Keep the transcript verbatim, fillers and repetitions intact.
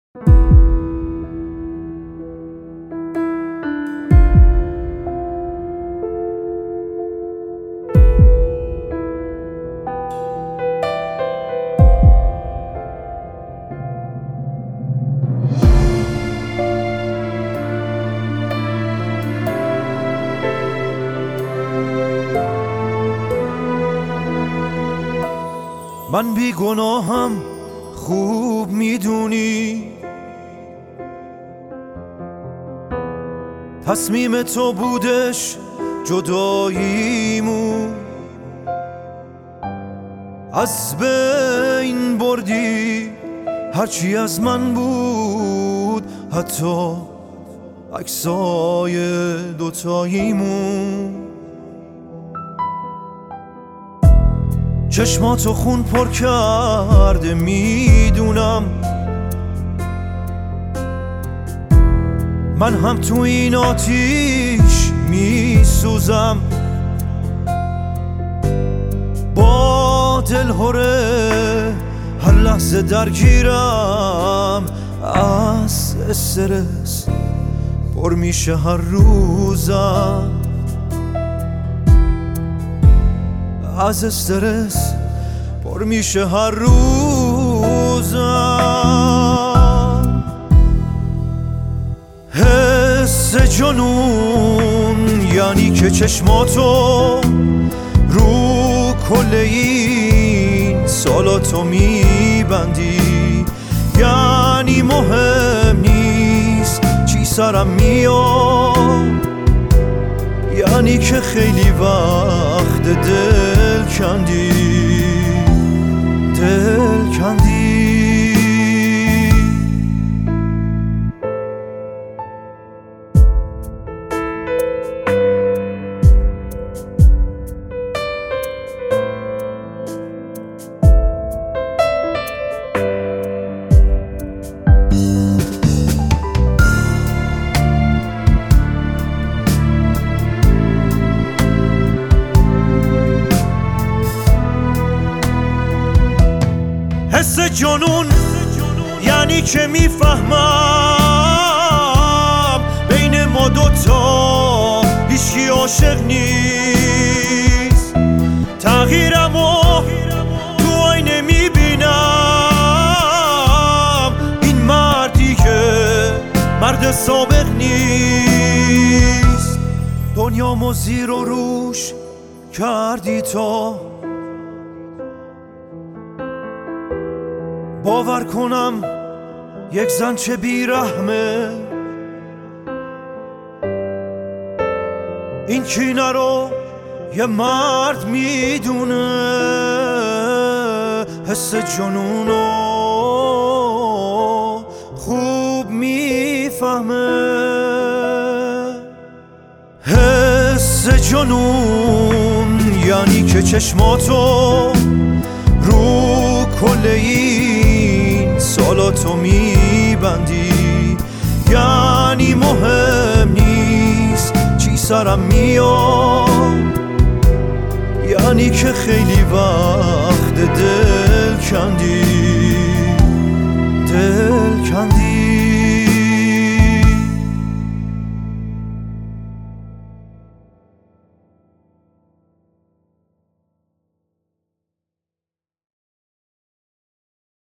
من بی گناهم خوب میدونی، تصمیم تو بودش جداییمو از بین بردی، هرچی از من بود حتی عکسای دوتاییمو. چشماتو خون پر کرده میدونم، من هم تو این آتیش میسوزم، با دلهوره هر لحظه درگیرم، از استرس پر میشه هر روزم، از استرس پر میشه هر روزم. حس جنون یعنی که چشماتو رو کل این سالاتو میبندی، یعنی مهم نیست چی سرم میاد، یعنی که خیلی وقت دل کندی دل کندی. حس جنون یعنی که میفهمم بین ما دوتا هیچکی عاشق نیست، تغییرمو تو آینه میبینم، این مردی که مرد سابق نیست. دنیامو زیر و روش کردی تا باور کنم یک زن چه بیرحمه، این کینه رو یه مرد میدونه، حس جنونو خوب میفهمه. حس جنون یعنی که چشماتو رو کل این سالاتو میبندی، یعنی مهم نیست چی سرم میاد، یعنی که خیلی وقت دل کندی دل کندی.